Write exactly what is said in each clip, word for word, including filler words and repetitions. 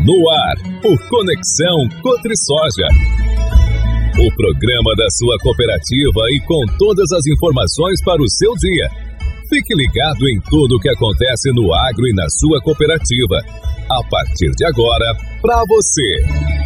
No ar, o Conexão Cotrisoja. O programa da sua cooperativa e com todas as informações para o seu dia. Fique ligado em tudo o que acontece no agro e na sua cooperativa. A partir de agora, para você.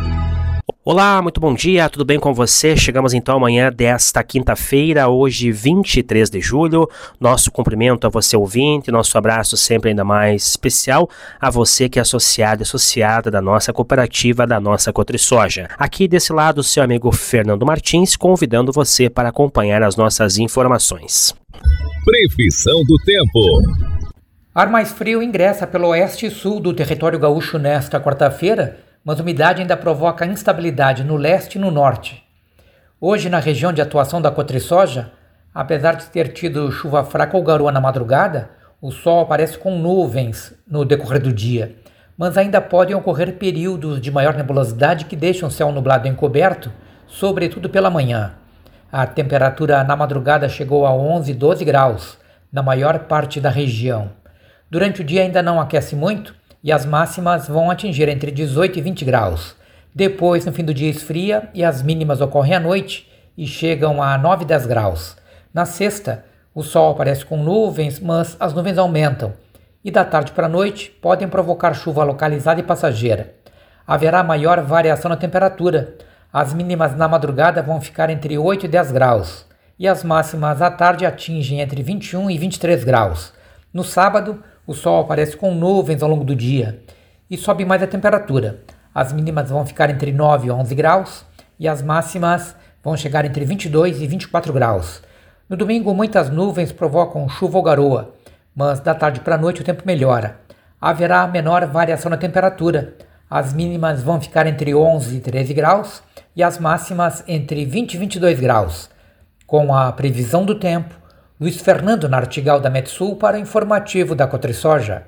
Olá, muito bom dia, tudo bem com você? Chegamos então amanhã desta quinta-feira, hoje vinte e três de julho. Nosso cumprimento a você ouvinte, nosso abraço sempre ainda mais especial a você que é associado e associada da nossa cooperativa, da nossa Cotrisoja. Aqui desse lado, seu amigo Fernando Martins, convidando você para acompanhar as nossas informações. Previsão do tempo. Ar mais frio ingressa pelo oeste e sul do território gaúcho nesta quarta-feira, mas a umidade ainda provoca instabilidade no leste e no norte. Hoje, na região de atuação da Cotrisoja, apesar de ter tido chuva fraca ou garoa na madrugada, o sol aparece com nuvens no decorrer do dia, mas ainda podem ocorrer períodos de maior nebulosidade que deixam o céu nublado encoberto, sobretudo pela manhã. A temperatura na madrugada chegou a onze, doze graus, na maior parte da região. Durante o dia ainda não aquece muito, e as máximas vão atingir entre dezoito e vinte graus. Depois, no fim do dia, esfria e as mínimas ocorrem à noite e chegam a nove, dez graus. Na sexta, o sol aparece com nuvens, mas as nuvens aumentam e da tarde para a noite podem provocar chuva localizada e passageira. Haverá maior variação na temperatura. As mínimas na madrugada vão ficar entre oito e dez graus e as máximas à tarde atingem entre vinte e um e vinte e três graus. No sábado, o sol aparece com nuvens ao longo do dia e sobe mais a temperatura. As mínimas vão ficar entre nove e onze graus e as máximas vão chegar entre vinte e dois e vinte e quatro graus. No domingo, muitas nuvens provocam chuva ou garoa, mas da tarde para a noite o tempo melhora. Haverá menor variação na temperatura. As mínimas vão ficar entre onze e treze graus e as máximas entre vinte e vinte e dois graus. Com a previsão do tempo, Luiz Fernando Nartigal da Metsul para o informativo da Cotrisoja.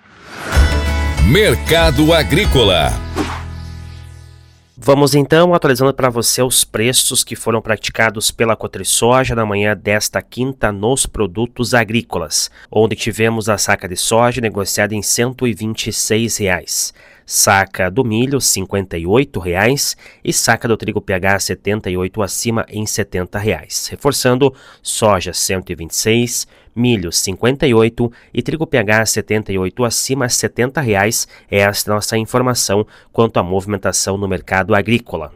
Mercado Agrícola. Vamos então atualizando para você os preços que foram praticados pela Cotrisoja na manhã desta quinta nos produtos agrícolas, onde tivemos a saca de soja negociada em cento e vinte e seis reais. Saca do milho, cinquenta e oito reais e saca do trigo P H setenta e oito acima em setenta reais. Reforçando, soja cento e vinte e seis, milho cinquenta e oito e trigo P H setenta e oito acima setenta reais. Esta é a nossa informação quanto à movimentação no mercado agrícola.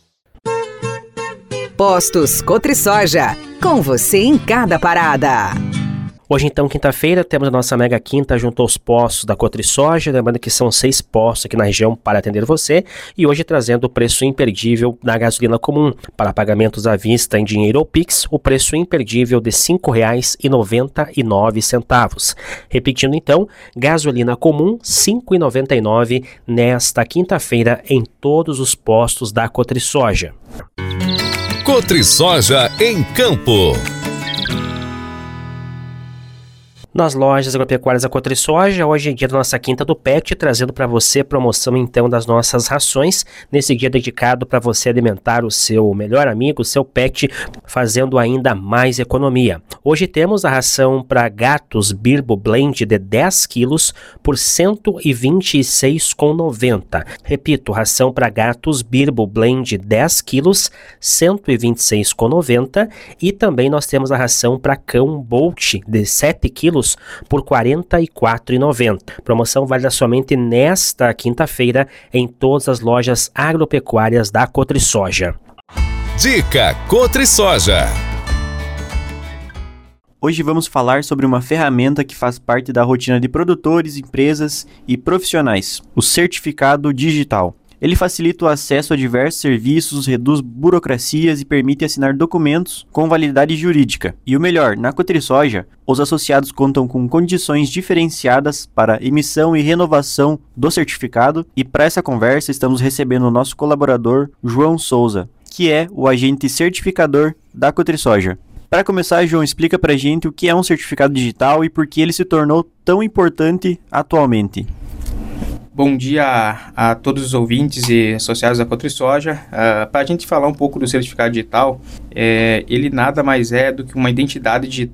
Postos Cotrisoja, com você em cada parada. Hoje então, quinta-feira, temos a nossa mega quinta junto aos postos da Cotrisoja, lembrando que são seis postos aqui na região para atender você, e hoje trazendo o preço imperdível da gasolina comum, para pagamentos à vista em dinheiro ou Pix, o preço imperdível de cinco reais e noventa e nove centavos. Repetindo então, gasolina comum cinco reais e noventa e nove centavos nesta quinta-feira em todos os postos da Cotrisoja. Cotrisoja em Campo. Nas lojas agropecuárias da Cotrisoja, hoje é dia da nossa quinta do Pet, trazendo para você promoção então das nossas rações, nesse dia dedicado para você alimentar o seu melhor amigo, o seu pet, fazendo ainda mais economia. Hoje temos a ração para gatos Birbo Blend de dez quilos por cento e vinte e seis reais e noventa centavos. Repito, ração para gatos Birbo Blend dez quilos, cento e vinte e seis reais e noventa centavos. E também nós temos a ração para cão Bolt de sete quilos por quarenta e quatro reais e noventa centavos. Promoção válida somente nesta quinta-feira em todas as lojas agropecuárias da Cotrisoja. Dica Cotrisoja. Hoje vamos falar sobre uma ferramenta que faz parte da rotina de produtores, empresas e profissionais, o certificado digital. Ele facilita o acesso a diversos serviços, reduz burocracias e permite assinar documentos com validade jurídica. E o melhor, na Cotrisoja, os associados contam com condições diferenciadas para emissão e renovação do certificado. E para essa conversa estamos recebendo o nosso colaborador João Souza, que é o agente certificador da Cotrisoja. Para começar, João, explica pra gente o que é um certificado digital e por que ele se tornou tão importante atualmente. Bom dia a, a todos os ouvintes e associados da Cotrisoja. Uh, para a gente falar um pouco do certificado digital, é, ele nada mais é do que uma identidade digital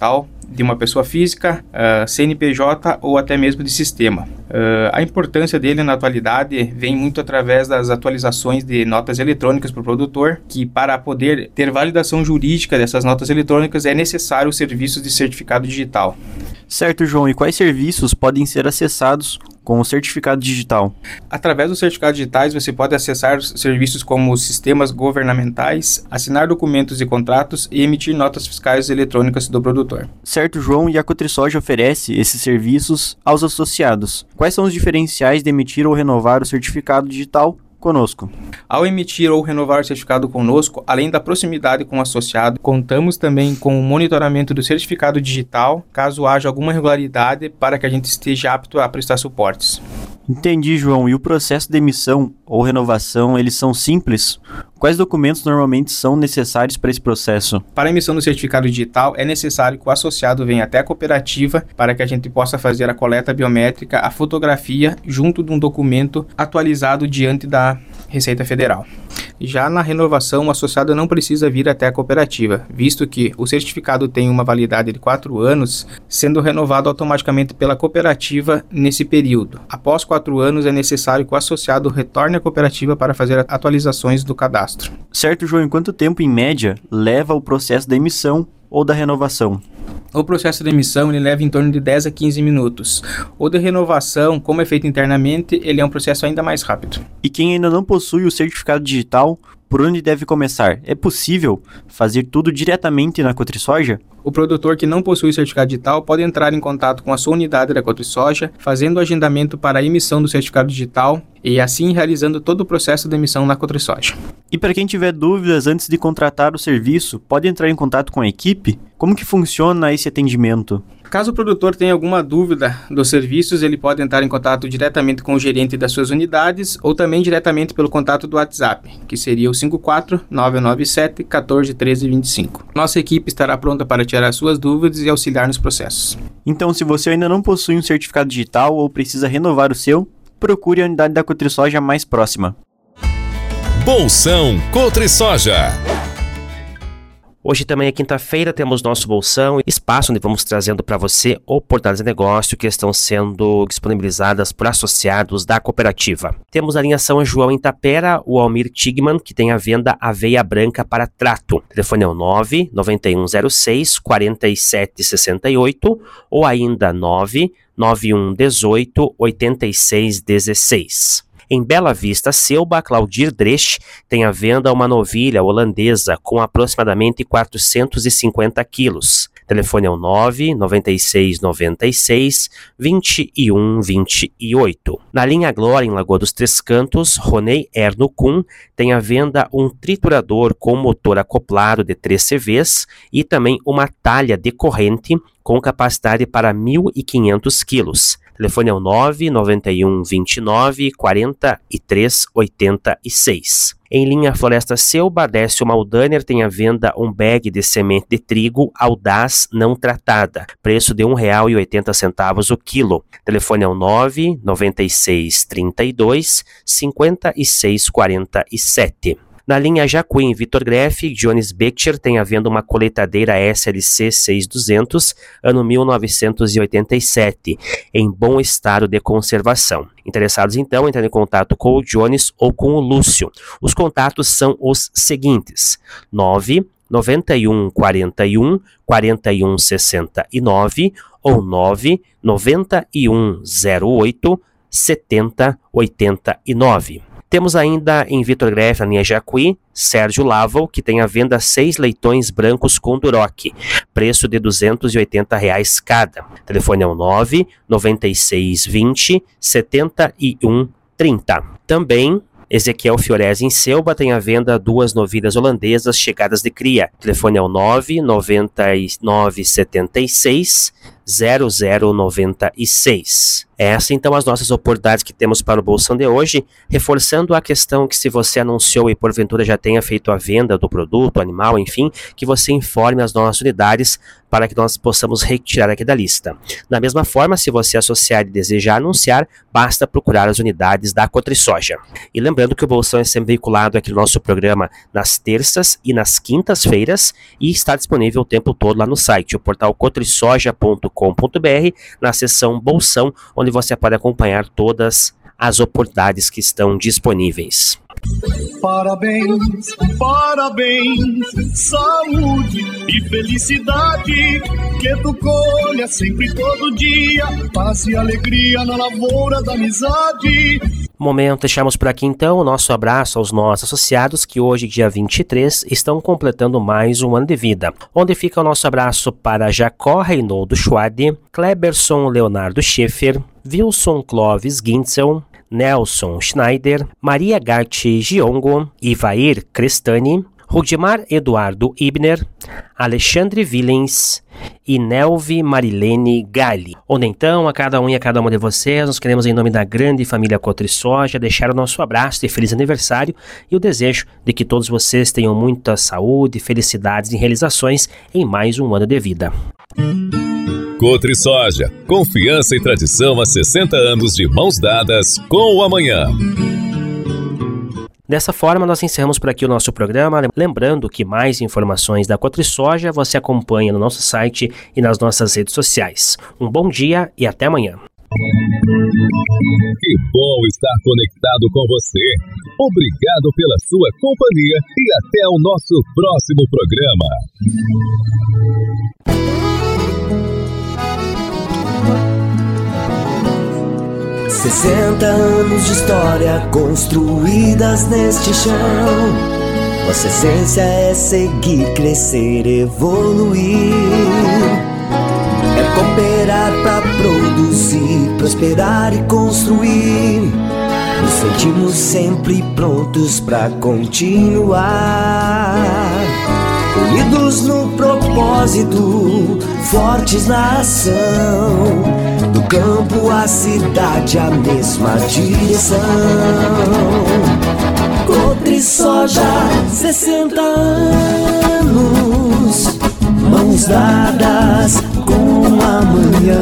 de uma pessoa física, uh, C N P J ou até mesmo de sistema. Uh, a importância dele na atualidade vem muito através das atualizações de notas eletrônicas para o produtor, que para poder ter validação jurídica dessas notas eletrônicas é necessário o serviço de certificado digital. Certo, João. E quais serviços podem ser acessados com o certificado digital? Através dos certificados digitais, você pode acessar serviços como os sistemas governamentais, assinar documentos e contratos e emitir notas fiscais eletrônicas do produtor. Certo, João. E a CotriSoja oferece esses serviços aos associados. Quais são os diferenciais de emitir ou renovar o certificado digital conosco? Ao emitir ou renovar o certificado conosco, além da proximidade com o associado, contamos também com o monitoramento do certificado digital, caso haja alguma irregularidade, para que a gente esteja apto a prestar suportes. Entendi, João. E o processo de emissão ou renovação, eles são simples? Quais documentos normalmente são necessários para esse processo? Para a emissão do certificado digital, é necessário que o associado venha até a cooperativa para que a gente possa fazer a coleta biométrica, a fotografia, junto de um documento atualizado diante da Receita Federal. Já na renovação, o associado não precisa vir até a cooperativa, visto que o certificado tem uma validade de quatro anos, sendo renovado automaticamente pela cooperativa nesse período. Após quatro anos, é necessário que o associado retorne à cooperativa para fazer atualizações do cadastro. Certo, João. Em quanto tempo, em média, leva o processo da emissão ou da renovação? O processo de emissão ele leva em torno de dez a quinze minutos. O de renovação, como é feito internamente, ele é um processo ainda mais rápido. E quem ainda não possui o certificado digital, por onde deve começar? É possível fazer tudo diretamente na CotriSoja? O produtor que não possui certificado digital pode entrar em contato com a sua unidade da CotriSoja, fazendo o agendamento para a emissão do certificado digital e assim realizando todo o processo de emissão na CotriSoja. E para quem tiver dúvidas antes de contratar o serviço, pode entrar em contato com a equipe? Como que funciona esse atendimento? Caso o produtor tenha alguma dúvida dos serviços, ele pode entrar em contato diretamente com o gerente das suas unidades ou também diretamente pelo contato do WhatsApp, que seria o cinco quatro nove nove sete um quatro um três dois cinco. Nossa equipe estará pronta para tirar suas dúvidas e auxiliar nos processos. Então, se você ainda não possui um certificado digital ou precisa renovar o seu, procure a unidade da CotriSoja mais próxima. Bolsão CotriSoja. Hoje também é quinta-feira, temos nosso Bolsão, espaço onde vamos trazendo para você oportunidades de negócio que estão sendo disponibilizadas por associados da cooperativa. Temos a linha São João em Tapera, o Almir Tigman, que tem a venda aveia branca para trato. O telefone é o nove nove um zero seis quatro sete seis oito ou ainda nove nove um um oito oito seis um seis. Em Bela Vista, Selba, Claudir Dresch tem à venda uma novilha holandesa com aproximadamente quatrocentos e cinquenta quilos. O telefone é o nove nove seis nove seis dois um dois oito. Na linha Glória, em Lagoa dos Três Cantos, Ronei Erno Kuhn tem à venda um triturador com motor acoplado de três C Vs e também uma talha de corrente com capacidade para mil e quinhentos quilos. O telefone é o nove nove um dois nove quatro três oito seis. Em linha Floresta Selba, Décio Maldaner tem à venda um bag de semente de trigo Audaz não tratada, preço de um real e oitenta centavos o quilo. O telefone é o nove nove seis três dois cinco seis quatro sete. Na linha Jacuí, em Vitor Greff, Jones Becher tem à venda uma colheitadeira S L C seis mil e duzentos, ano mil novecentos e oitenta e sete, em bom estado de conservação. Interessados, então, entrem em contato com o Jones ou com o Lúcio. Os contatos são os seguintes: nove nove um quatro um quatro um seis nove ou nove nove um zero oito sete zero oito nove. Temos ainda em Vitor Greff, na linha Jacuí, Sérgio Laval, que tem à venda seis leitões brancos com Duroc, preço de duzentos e oitenta reais cada. O telefone é o nove nove seis dois zero sete um três zero. Também Ezequiel Fiorese em Selba tem à venda duas novilhas holandesas chegadas de cria. O telefone é o nove nove nove sete seis zero zero nove seis. Essas então as nossas oportunidades que temos para o Bolsão de hoje, reforçando a questão que se você anunciou e porventura já tenha feito a venda do produto, animal, enfim, que você informe as nossas unidades para que nós possamos retirar aqui da lista. Da mesma forma, se você associar e desejar anunciar, basta procurar as unidades da CotriSoja. E lembrando que o Bolsão é sempre veiculado aqui no nosso programa nas terças e nas quintas-feiras e está disponível o tempo todo lá no site, o portal cotrisoja ponto com ponto b r, na seção Bolsão, onde você pode acompanhar todas as oportunidades que estão disponíveis. Parabéns, parabéns, saúde e felicidade, que tu colha sempre todo dia, paz e alegria na lavoura da amizade. Momento, deixamos por aqui então o nosso abraço aos nossos associados que hoje, dia vinte e três, estão completando mais um ano de vida. Onde fica o nosso abraço para Jacó Reinaldo Schwade, Kleberson Leonardo Schiffer, Wilson Clóvis Gintzel, Nelson Schneider, Maria Gatti Giongo, Ivair Crestani, Rudimar Eduardo Ibner, Alexandre Willens e Nelvi Marilene Gali. Onde então, a cada um e a cada uma de vocês, nós queremos, em nome da grande família CotriSoja, deixar o nosso abraço de feliz aniversário e o desejo de que todos vocês tenham muita saúde, felicidades e realizações em mais um ano de vida. CotriSoja, confiança e tradição há sessenta anos de mãos dadas com o amanhã. Dessa forma, nós encerramos por aqui o nosso programa, lembrando que mais informações da CotriSoja você acompanha no nosso site e nas nossas redes sociais. Um bom dia e até amanhã. Que bom estar conectado com você. Obrigado pela sua companhia e até o nosso próximo programa. sessenta anos de história construídas neste chão. Nossa essência é seguir, crescer, evoluir. É cooperar pra produzir, prosperar e construir. Nos sentimos sempre prontos pra continuar. Unidos no propósito, fortes na ação. Do campo à cidade, a mesma direção. CotriSoja, sessenta anos, mãos dadas com amanhã.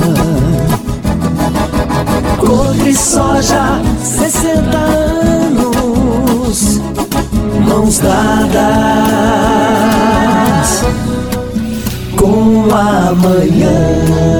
CotriSoja, sessenta anos, mãos dadas com amanhã.